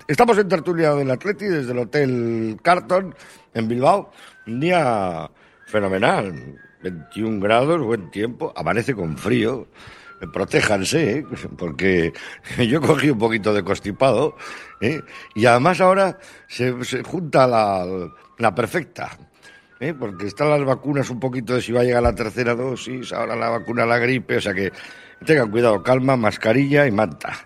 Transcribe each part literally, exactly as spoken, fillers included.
Estamos en tertulia del Atleti desde el Hotel Carton en Bilbao. Un día fenomenal, veintiún grados, buen tiempo, amanece con frío. Protéjanse, ¿eh? Porque yo cogí un poquito de constipado, ¿eh? Y además ahora se, se junta la, la perfecta, ¿eh? Porque están las vacunas un poquito de si va a llegar la tercera dosis, ahora la vacuna a la gripe, o sea que tengan cuidado, calma, mascarilla y manta.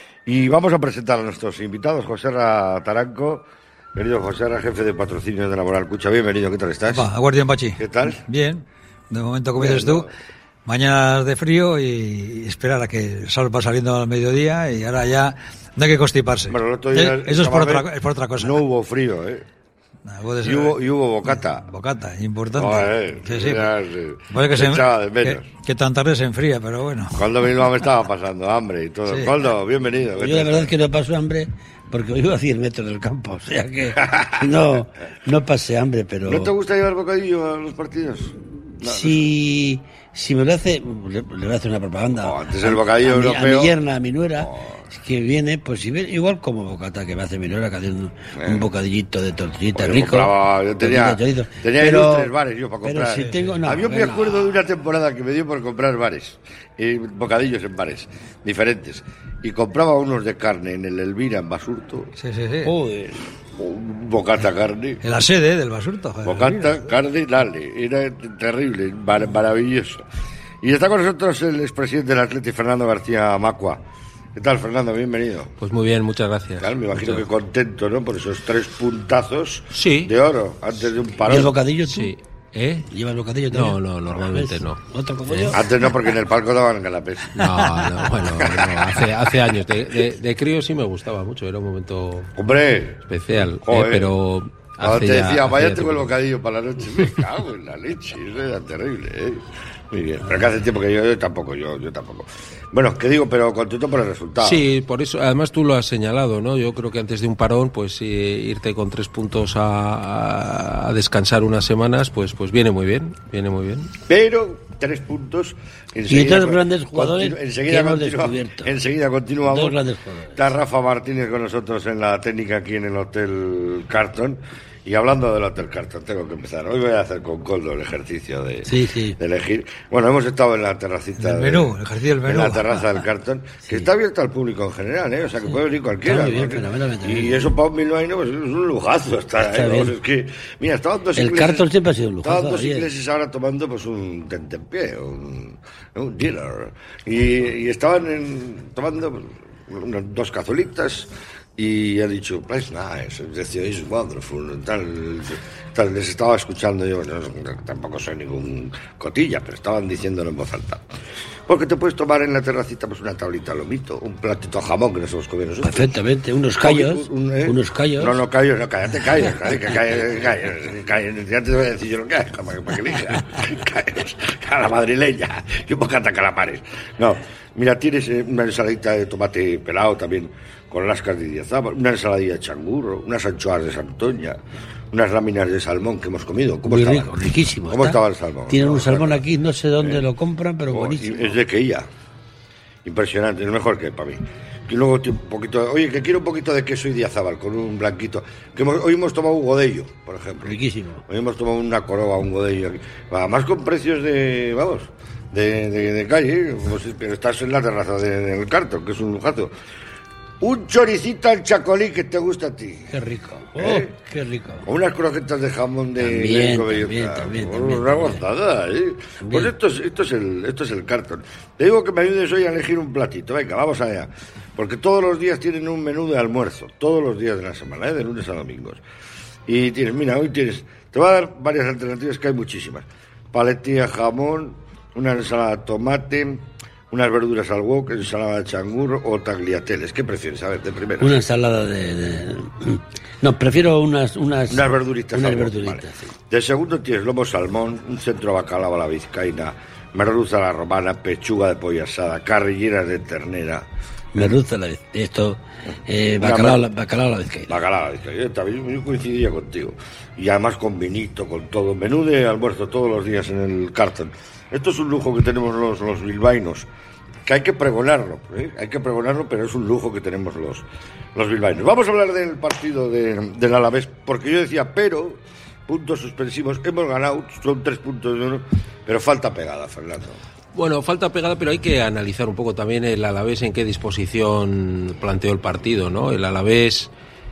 Y vamos a presentar a nuestros invitados. Joserra Taranco, querido Joserra, jefe de patrocinio de Laboral Cucha, bienvenido, ¿qué tal estás? Va, Guardián Pachi. ¿Qué tal? Bien, de momento como dices tú, mañanas de frío y esperar a que el sol va saliendo al mediodía y ahora ya no hay que constiparse. Bueno, el otro día, eh, eso es por, otra, es por otra cosa. No hubo frío, ¿eh? No, hubo y, hubo, y hubo bocata. Bocata, importante. Joder, sí, sí. Ya, sí. Puede que, se, de menos. que, que tan tarde se enfría, pero bueno. Coldo mismo me estaba pasando hambre y todo. Sí. Coldo, bienvenido. Yo la verdad es que no paso hambre porque vivo a cien metros del campo, o sea que no, no pasé hambre, pero... ¿No te gusta llevar bocadillo a los partidos? No, si, no. si me lo hace, le, le voy a hacer una propaganda. Oh, antes el bocadillo a, a, europeo. mi, a mi yerna, a mi nuera, oh. que viene, pues si viene, igual como bocata que me hace mi nuera, que hace un, eh. un bocadillito de tortillita pues rico. Compraba, yo tenía, tenía pero, tres bares yo para comprar. Pero si tengo, no, a mí yo me acuerdo de una temporada que me dio por comprar bares, eh, bocadillos en bares diferentes. Y compraba unos de carne en el Elvira, en Basurto. Sí, sí, sí. Joder. Un bocata carne. En la sede del Basurto. Joder, bocata mira. Carne, dale. Era terrible, mar- maravilloso. Y está con nosotros el expresidente del Atleti, Fernando García Macua. ¿Qué tal, Fernando? Bienvenido. Pues muy bien, muchas gracias. Claro, me imagino muchas. que contento, ¿no? Por esos tres puntazos sí. de oro antes de un parón. ¿Y el bocadillo tú? Sí. ¿Eh? ¿Llevas bocadillo también? No, no, normalmente no. ¿Otro como ¿Eh? yo? Antes no, porque en el palco daban canapés. No, no, bueno, no, hace, hace años. De, de, de crío sí me gustaba mucho, era un momento ¡Hombre! especial, Joder. Eh, pero... Cuando te ya, decía, vaya ya tengo el bocadillo para la noche, me cago en la leche, eso era terrible, ¿eh? Muy bien, pero que hace tiempo que yo, yo tampoco, yo, yo tampoco. Bueno, ¿qué digo? Pero contento por el resultado. Sí, por eso, además tú lo has señalado, ¿no? Yo creo que antes de un parón, pues eh, irte con tres puntos a, a, a descansar unas semanas, pues pues viene muy bien, viene muy bien. Pero tres puntos. Y dos grandes jugadores continu- enseguida, que hemos continua, descubierto. enseguida continuamos. Dos grandes jugadores. Está Rafa Martínez con nosotros en la técnica aquí en el Hotel Carton. Y hablando del Hotel Carton, tengo que empezar. Hoy voy a hacer con Coldo el ejercicio de, sí, sí. de elegir. Bueno, hemos estado en la terracita. El menú, de, el ejercicio del menú. En la terraza del Carton, sí. Que está abierta al público en general, ¿eh? O sea, que sí. Puede venir cualquiera. Bien, fenomenalmente y bien. eso para un bilbaíno pues, es un lujazo. Está, está ¿eh? bien. Es que, mira, estaban dos el ingleses. El Carton siempre ha sido un lujazo. Estaban dos ingleses ahora tomando pues un tentempié, un, un dinner. Y, y estaban en, tomando pues, unas dos cazuelitas. Y ha dicho, pues nice, decía, es wonderful, tal, tal, les estaba escuchando yo, no, tampoco soy ningún cotilla, pero estaban diciéndolo en voz alta. Porque te puedes tomar en la terracita pues una tablita de lomito, un platito de jamón que nos hemos comido nosotros. Perfectamente, unos callos, un, un, ¿eh? unos callos. No, no, callos, no, cállate, callos, cállate, callos, callos, callos, ya te voy a decir yo lo que hay, para, para que elija, callos, a la madrileña, y un bocata calamares. No, mira, tienes una ensaladita de tomate pelado también, con lascas de diezaba, una ensaladilla de changurro, unas anchoas de Santoña, unas láminas de salmón que hemos comido. ¿Cómo Muy estaba? rico, riquísimo. ¿Cómo está? estaba el salmón? Tienen no, un salmón claro. Aquí, no sé dónde eh. lo compran, pero oh, buenísimo. Es de Queía. Impresionante, es mejor que para mí. Y luego un poquito, oye, que quiero un poquito de queso y diazábal con un blanquito. Que hemos, hoy hemos tomado un godello, por ejemplo. Riquísimo. Hoy hemos tomado una coroba, un godello. Además con precios de, vamos, de, de, de calle, como si, pero estás en la terraza del de, de Carton, que es un lujazo. Un choricito al chacolí que te gusta a ti. Qué rico. Oh, ¿eh? Qué rico. O unas croquetas de jamón de también, de también, también, oh, también, una también. gozada, ¿eh? Pues esto es, esto es el esto es el Carton. Te digo que me ayudes hoy a elegir un platito. Venga, vamos allá. Porque todos los días tienen un menú de almuerzo. Todos los días de la semana, ¿eh? De lunes a domingos. Y tienes, mira, hoy tienes... Te voy a dar varias alternativas, que hay muchísimas. Paletilla, jamón, una ensalada de tomate... Unas verduras al wok, ensalada de changurro o tagliateles. ¿Qué prefieres? A ver, de primera. Una ensalada de... de... No, prefiero unas... Unas, unas verduritas. Unas al wok, verduritas, vale. sí. De segundo tienes lomo salmón, un centro bacalao a la vizcaína, merluza a la romana, pechuga de pollo asada, carrilleras de ternera. Merluza a la vizcaína. Esto, eh, bacalao, la, bacalao a la vizcaína. Bacalao a la vizcaína. Yo también yo coincidiría contigo. Y además con vinito, con todo. Menú de almuerzo todos los días en el Carton. Esto es un lujo que tenemos los, los bilbaínos, que hay que pregonarlo, ¿eh? Hay que pregonarlo, pero es un lujo que tenemos los, los bilbaínos. Vamos a hablar del partido de, del Alavés, porque yo decía, pero, puntos suspensivos, hemos ganado, son tres puntos de uno, pero falta pegada, Fernando. Bueno, falta pegada, pero hay que analizar un poco también el Alavés en qué disposición planteó el partido, ¿no? El Alavés,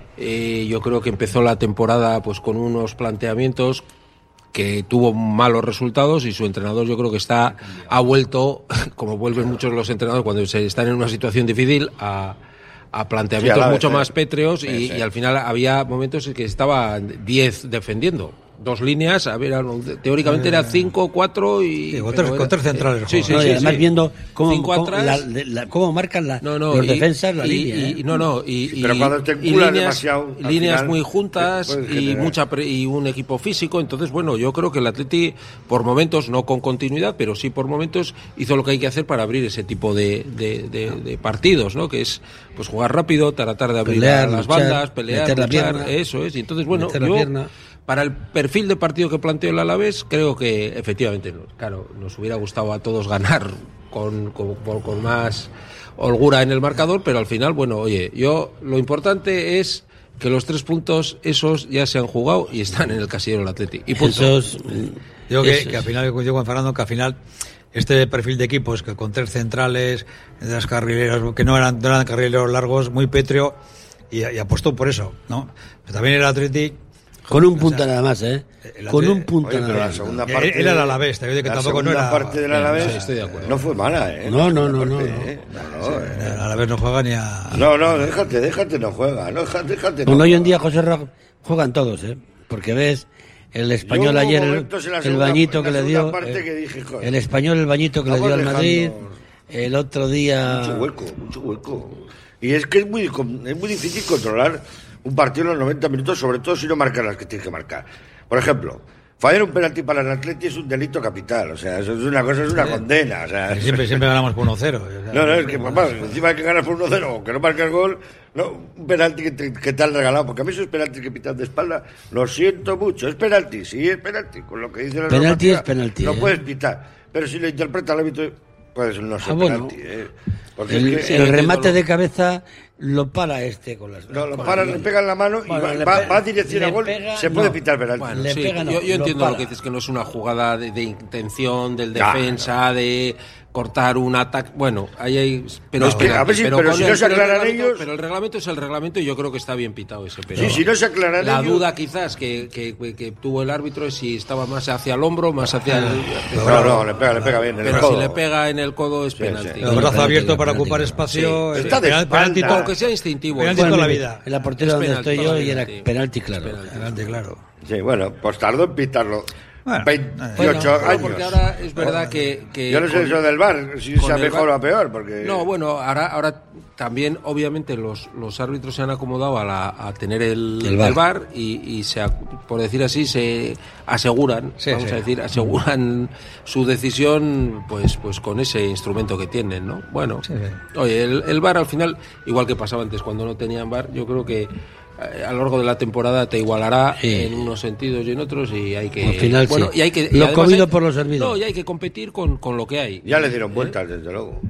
eh, yo creo que empezó la temporada pues con unos planteamientos que tuvo malos resultados y su entrenador yo creo que está ha vuelto, como vuelven muchos los entrenadores cuando se están en una situación difícil, a, a planteamientos sí, mucho vez, más eh. pétreos y, sí, sí. y al final había momentos en que estaba diez defendiendo. Dos líneas, a ver, teóricamente era cinco, cuatro y... Sí, con, tres, con tres centrales. Sí, sí, no, sí, y además sí. viendo cómo, cómo, la, la, cómo marcan la, no, no, los y, defensas la y, línea. Y, y, no, no, y, sí, pero cuando te y líneas, demasiado, líneas final, muy juntas y mucha pre, y un equipo físico. Entonces, bueno, yo creo que el Atleti, por momentos, no con continuidad, pero sí por momentos, hizo lo que hay que hacer para abrir ese tipo de, de, de, de partidos, ¿no? Que es pues jugar rápido, tratar de abrir pelear, a las luchar, bandas, pelear, luchar, pierna, eso es. Y entonces, bueno, yo... Para el perfil de partido que planteó el Alavés, creo que efectivamente, claro, nos hubiera gustado a todos ganar con, con, con más holgura en el marcador, pero al final, bueno, oye, yo lo importante es que los tres puntos esos ya se han jugado y están en el casillero del Atleti. Y punto. Esos, yo que, esos. que al final coincido con Fernando que al final este perfil de equipos que con tres centrales, de las carrileras que no eran, no eran carrileros largos, muy pétreo y, y apostó por eso, ¿no? Pero también el Atleti con un punto o sea, nada más, ¿eh? Con un punto oye, nada más. La segunda parte era el Alavés, te digo que la tampoco no era. La parte del Alavés sí, estoy de acuerdo. No fue mala, ¿eh? No, no, no, no. Parte, no. ¿eh? no, no sí, eh. El Alavés no juega ni a. No, no, déjate, déjate, no juega. No, déjate, déjate. Bueno, no hoy en día, José Ra, juegan todos, ¿eh? Porque ves. El Español ayer, el, segunda, el bañito que le dio. Que dije, el Español, el bañito que le dio al Madrid. El otro día. Mucho hueco, mucho hueco. Y es que es muy, es muy difícil controlar un partido en los noventa minutos, sobre todo si no marcan las que tienes que marcar. Por ejemplo, fallar un penalti para el Atleti es un delito capital, o sea, eso es una cosa, es una sí. condena. O sea, siempre, siempre ganamos por uno cero. O sea, no, no, es que, papá, encima de que ganas por uno cero o que no marcas gol, no, un penalti que te, que te han regalado, porque a mí esos penaltis que pitan de espalda, lo siento mucho, es penalti, sí, es penalti, con lo que dice la penalti es penalti, no ¿eh? puedes pitar, pero si lo interpreta el árbitro, pues no ser ah, bueno, penalti. Eh, el, es que, el remate lo... de cabeza lo para este con las no, lo para, le pega en la mano bueno, y va, va, va a dirección a gol, pega, se puede no. pitar penalti. Bueno, sí, pega, no, yo, yo entiendo lo, lo que dices, que no es una jugada de, de intención del defensa, no. de cortar un ataque, bueno, ahí hay, pero no, es penalti, a ver si, pero, pero si no se aclaran ellos, pero el reglamento es el reglamento y yo creo que está bien pitado ese pero sí, si no se aclaran la ellos, duda quizás que, que, que, que tuvo el árbitro es si estaba más hacia el hombro, más hacia el no, no, no le pega, le pega bien en pero el codo. si le pega en el codo es sí, penalti. Sí, el brazo abierto para ocupar espacio, sí, está de penalti, aunque sea instintivo, penalti toda la vida. En la portería donde estoy yo y era penalti claro. Penalti claro. Sí, bueno, pues tardó en pitarlo. Bueno, veintiocho bueno, años. Porque ahora es verdad que, que yo no sé con, eso del V A R, si sea mejor o peor, porque no, bueno, ahora ahora también obviamente los los árbitros se han acomodado a, la, a tener el, el V A R, el V A R y, y se por decir así se aseguran, sí, vamos sí. a decir, aseguran su decisión pues pues con ese instrumento que tienen, ¿no? Bueno, sí, sí. Oye, el, el V A R al final, igual que pasaba antes cuando no tenían V A R, yo creo que a lo largo de la temporada te igualará sí. en unos sentidos y en otros y hay que al final, bueno sí. y hay que lo comido hay, por lo servido no y hay que competir con, con lo que hay ya le dieron vueltas ¿eh? Desde luego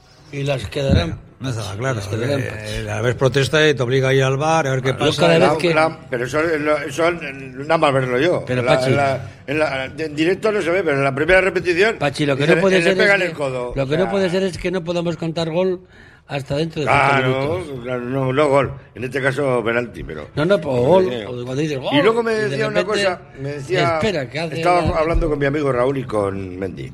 y las quedarán no estaba claro eh, a ver protesta y te obliga a ir al bar a ver qué pasa cada la, vez que... la, pero eso, eso nada más verlo yo pero la, Pachi en, la, en, la, en directo no se ve pero en la primera repetición Pachi lo que dice, no puede ser le pegan es el codo, que, lo que o sea, no puede ser es que no podamos contar gol hasta dentro de claro, minutos. Claro, no, no gol. En este caso penalti, pero no, no, o gol, o cuando dices gol. Y luego me decía de una repente, cosa, me decía, espera, que hace estaba la... hablando con mi amigo Raúl y con Mendy.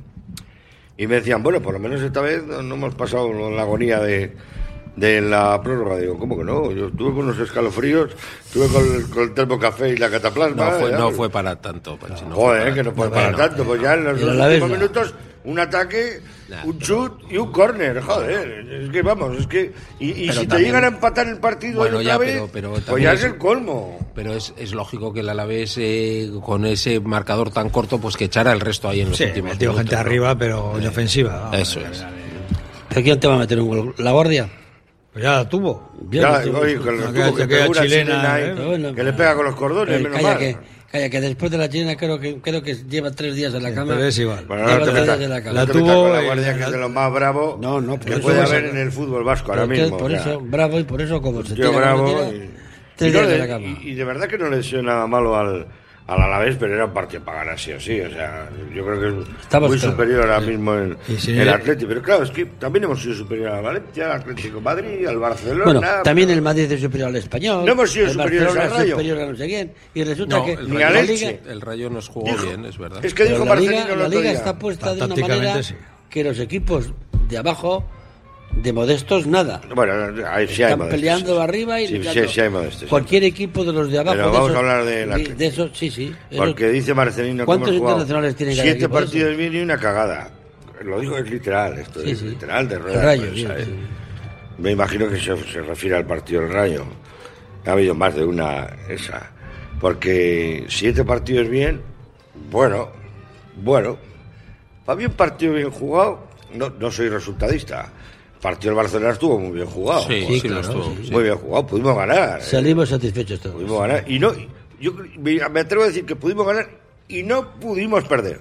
Y me decían, bueno, por lo menos esta vez no, no hemos pasado la agonía de de la prórroga. Digo, ¿cómo que no? Yo estuve con unos escalofríos, estuve con el, con el termocafé y la cataplasma. No fue, ¿ya? no fue para tanto. Pachi, no Joder, fue para que no fue no, para no, tanto. no, pues ya en los dos últimos minutos, un ataque, nah, un chut y un córner. Joder, es que vamos, es que... Y, y si también, te llegan a empatar el partido bueno, otra ya, vez, pero, pero pues ya es el colmo. Pero es, es lógico que el Alavés, eh, con ese marcador tan corto, pues que echara el resto ahí en los sí, últimos metió minutos. gente ¿no? arriba, pero en eh, ofensiva. Vamos, eso es. ¿A quién te va a meter un gol? ¿La Guardia? Pues ya la tuvo. Ya, ya oye, con los que, que, que, chilena, chilena ahí, eh, que le pega con los cordones, menos calla mal. Que, Calla, que después de la chilena creo que creo que lleva tres días en la cama. Pero es igual. Bueno, Lleva no te tres metas, días en la cama. no La te tuvo metas con la en Guardia, la- que es de lo más bravo No, no, por que eso puede vas a- haber en el fútbol vasco ahora Pero que mismo. por o sea, eso, bravo, y por eso como se Tío tira, como bravo. se tira, Y, tres y no días en le- la cama. y- y de verdad que no le deseo nada malo al, al Alavés, pero era un partido para ganar sí o sí. O sea, yo creo que es Estamos muy claros. superior ahora mismo el, Y si- el Atlético. Pero claro, es que también hemos sido superior al Valencia, al Atlético de Madrid, al Barcelona. Bueno, también pero- el Madrid es superior al Español. No hemos sido el superiores Barcelona al es Rayo. superior a no sé quién. Y resulta No, que el Ni la a Rayo, Liga, leche. el Rayo nos jugó Dijo- bien, es verdad. Es que pero dijo la Liga, Marcelino el la otro Liga día. está puesta de una Tácticamente, manera sí. que los equipos de abajo, de modestos, nada. Bueno, ahí sí hay Están modestos, peleando sí. arriba y Sí, luchando. sí, sí hay modestos, sí. Cualquier equipo de los de abajo. Pero de vamos esos- a hablar de la- de esos, sí, sí. esos- Porque dice Marcelino que ¿Cuántos hemos jugado internacionales tiene cada siete equipo de partidos esos? bien y una cagada. Lo digo, es literal, esto Sí, es sí. literal de rueda. El Rayo, pues, bien, ¿sabes? sí. Me imagino que se, se refiere al partido del Rayo. Ha habido más de una esa. Porque siete partidos bien, bueno, bueno. Para mí un partido bien jugado, no, no soy resultadista. El partido del Barcelona estuvo muy bien jugado. Sí, Joder, sí, lo estuvo, muy sí. bien jugado, pudimos ganar. ¿eh? Salimos satisfechos todos. Pudimos ganar. Y no, yo me me atrevo a decir que pudimos ganar y no pudimos perder.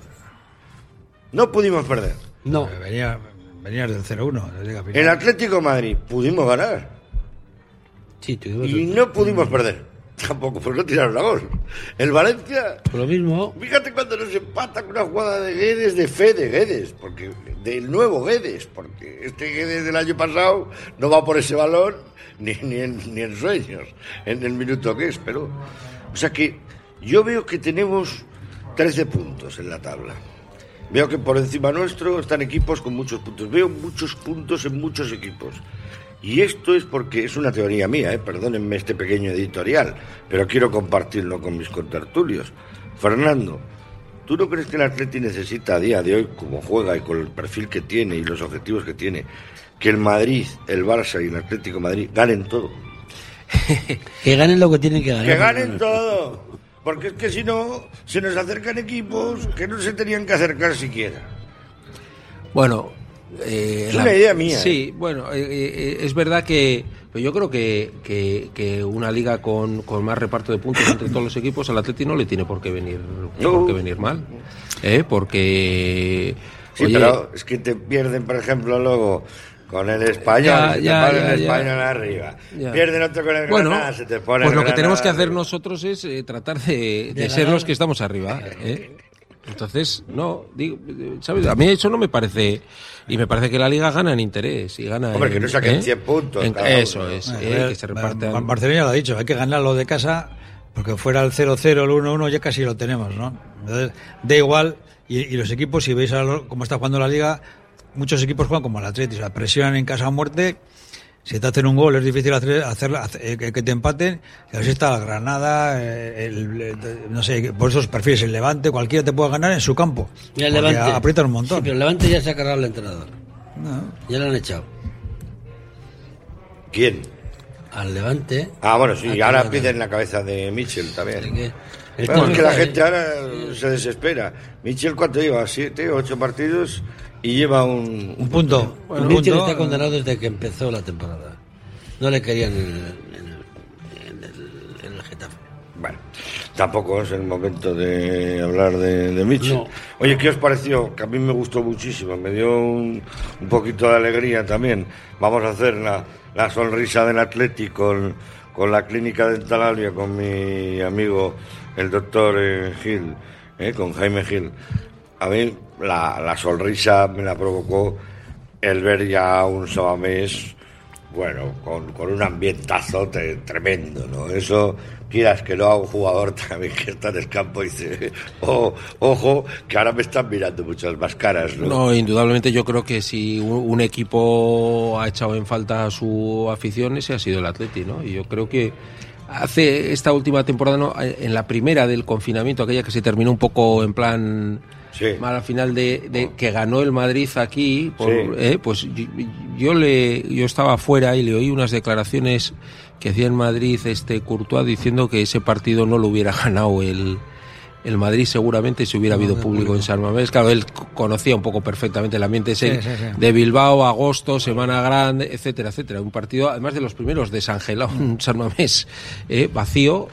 No pudimos perder. No, Venía, venías del cero uno. de Liga Final. El Atlético de Madrid pudimos ganar sí, tuvimos y no pudimos perder. Tampoco, pues no tiraron la gol. El Valencia, por lo mismo. fíjate cuando nos empata con una jugada de Guedes, de fe de Guedes, porque del nuevo Guedes, porque este Guedes del año pasado no va por ese balón ni, ni, en, ni en sueños, en el minuto que es, pero... O sea que yo veo que tenemos trece puntos en la tabla. Veo que por encima nuestro están equipos con muchos puntos. Veo muchos puntos en muchos equipos. Y esto es porque es una teoría mía, ¿eh? Perdónenme este pequeño editorial, pero quiero compartirlo con mis contertulios. Fernando, ¿tú no crees que el Atleti necesita a día de hoy, como juega y con el perfil que tiene y los objetivos que tiene, que el Madrid, el Barça y el Atlético de Madrid ganen todo? Que ganen lo que tienen que ganar. ¡Que ganen todo! Porque es que si no, se nos acercan equipos que no se tenían que acercar siquiera. Bueno, eh, Es una idea mía, Sí, bueno, eh, eh, es verdad que pero yo creo que, que, que una liga con, con más reparto de puntos entre todos los equipos al Atleti no le tiene por qué venir, No. por qué venir mal, ¿eh? Porque Sí, oye, pero es que te pierden, por ejemplo, luego con el español, Ya, se te ya, ponen ya, el ya. español arriba. Ya. Pierden otro con el bueno, Granada, se te pone pues el lo que tenemos que Granada hacer arriba. nosotros es eh, tratar de, de De ser ganar. los que estamos arriba, ¿eh? Entonces, no, digo, ¿sabes? A mí eso no me parece, y me parece que la Liga gana en interés y gana. Hombre, en- que no saquen ¿eh? cien puntos En- cada eso uno. es, Bueno, eh, eh, que se Bar- repartan. Barcelona ya lo ha dicho, hay que ganar lo de casa, porque fuera el cero cero, el uno uno, ya casi lo tenemos, ¿no? Entonces, da igual, y, y los equipos, si veis a lo- cómo está jugando la Liga, muchos equipos juegan como el Atleti, o sea, presionan en casa a muerte. Si te hacen un gol es difícil hacer, hacer, hacer- eh, que, que te empaten. Y así está el Granada, eh, el, el- no sé, por esos perfiles, el Levante, cualquiera te puede ganar en su campo. Mira, el Porque Levante. aprietan un montón. Sí, pero el Levante ya se ha cargado al entrenador. No. Ya lo han echado. ¿Quién? Al Levante. Ah, bueno, sí, Ah, y ahora claro. piden la cabeza de Mitchell Así también. que- Bueno, Esto es que la está- gente ahora se desespera. Mitchell, ¿cuánto lleva? ¿Siete, ocho partidos? Y lleva un... Un punto. Bueno, un Mitchell punto, está condenado desde que empezó la temporada. No le querían en el, en el, en el- en el Getafe. Bueno, tampoco es el momento de hablar de, de Mitchell. No. Oye, ¿qué os pareció? Que a mí me gustó muchísimo, me dio un, un poquito de alegría también. Vamos a hacer la, la sonrisa del Atlético con, con la clínica dental Albia, con mi amigo el doctor eh, Gil, eh, con Jaime Gil. A mí la, la sonrisa me la provocó el ver ya un Sabamés, bueno, con, con un ambientazo te- tremendo, ¿no? Eso, quieras que no, a un jugador también que está en el campo y dice, oh, ojo, que ahora me están mirando muchas más caras, ¿no? No, indudablemente yo creo que si un, un equipo ha echado en falta a su afición, ese ha sido el Atleti, ¿no? Y yo creo que hace esta última temporada, ¿no? En la primera del confinamiento, aquella que se terminó un poco en plan Sí. mal al final de, de que ganó el Madrid aquí, por, Sí. eh, pues yo, yo le yo estaba afuera y le oí unas declaraciones que hacía en Madrid este Courtois diciendo que ese partido no lo hubiera ganado el el Madrid seguramente si hubiera habido público en San Mamés. Claro, él c- conocía un poco perfectamente el ambiente ese Sí, sí, sí. de Bilbao, agosto, Semana Grande, etcétera, etcétera. Un partido, además de los primeros de San Gelón, San Mamés, eh, vacío.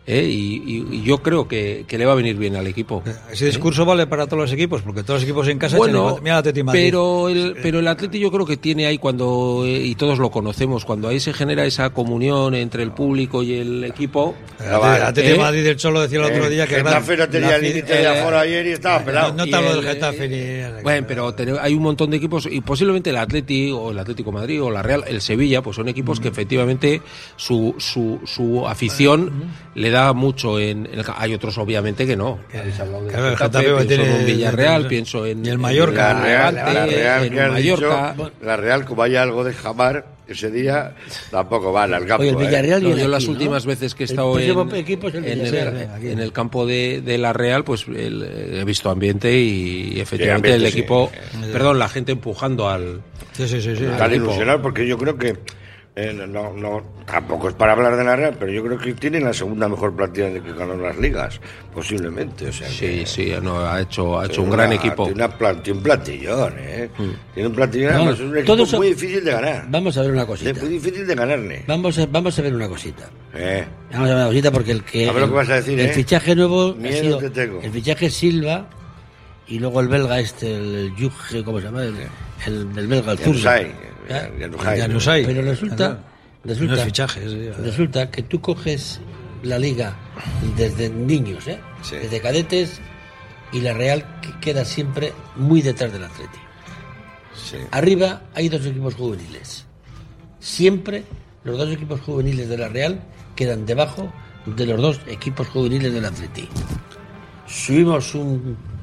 ¿eh? y, y, y yo creo que, que le va a venir bien al equipo. Ese discurso ¿eh? vale para todos los equipos, porque todos los equipos en casa bueno, echan, mira el Atleti Madrid. pero el pero el Atleti yo creo que tiene ahí cuando, y todos lo conocemos, cuando ahí se genera esa comunión entre el público y el equipo. El Atleti ¿eh? Madrid del Cholo decía el otro eh, día que Getafe no tenía límite de aforo ayer y estaba pelado. No, no te hablo el, del Getafe eh, ni... Bueno, pero ten, hay un montón de equipos, y posiblemente el Atleti o el Atlético de Madrid o la Real, el Sevilla, pues son equipos que efectivamente su su, su afición le da mucho en, en el, hay otros obviamente que no. Habéis hablado del Claro, el Getafe, Getafe pienso tiene- en un Villarreal, tiene- pienso en y el Mallorca. en La Real, Levante, la Real en que has Mallorca. dicho, la Real, como haya algo de jamar ese día, tampoco van al campo. Oye, el Villarreal ¿eh? No, viene yo las aquí, ¿no? últimas veces que he El estado próximo en, equipo es el en, Villarreal, el, aquí. en el campo de, de la Real, pues el, he visto ambiente y, efectivamente ambiente, el equipo, sí. perdón, la gente empujando al... Sí, sí, sí. sí. Están ilusionados porque yo creo que eh, no, no, tampoco es para hablar de la Real, pero yo creo que tienen la segunda mejor plantilla de que ganó las ligas, posiblemente. O sea, Sí, que- sí, no, ha hecho, ha hecho un Tiene gran una- equipo. Tiene, una plan- tiene un plantillón, ¿eh? Tiene un plantillón, Vamos, además es un equipo todo eso- muy difícil de ganar. Vamos a ver una Es cosita. muy difícil de ganarle. Vamos a, vamos a ver una cosita. Eh. Vamos a ver una cosita porque el que A ver lo que vas a decir, el ¿eh? fichaje nuevo Miedo ha sido te tengo. el fichaje Silva y luego el belga este, el Yuge, ¿cómo se llama? El, el, el belga, el zurdo. Januzaj, ¿Ya? Januzaj. Januzaj. Pero resulta, resulta, Unos fichajes, sí. resulta que tú coges la liga desde niños, ¿eh? Sí. Desde cadetes, y la Real que queda siempre muy detrás del Atleti. Sí. Arriba hay dos equipos juveniles. Siempre los dos equipos juveniles de la Real quedan debajo de los dos equipos juveniles del Atleti. Subimos un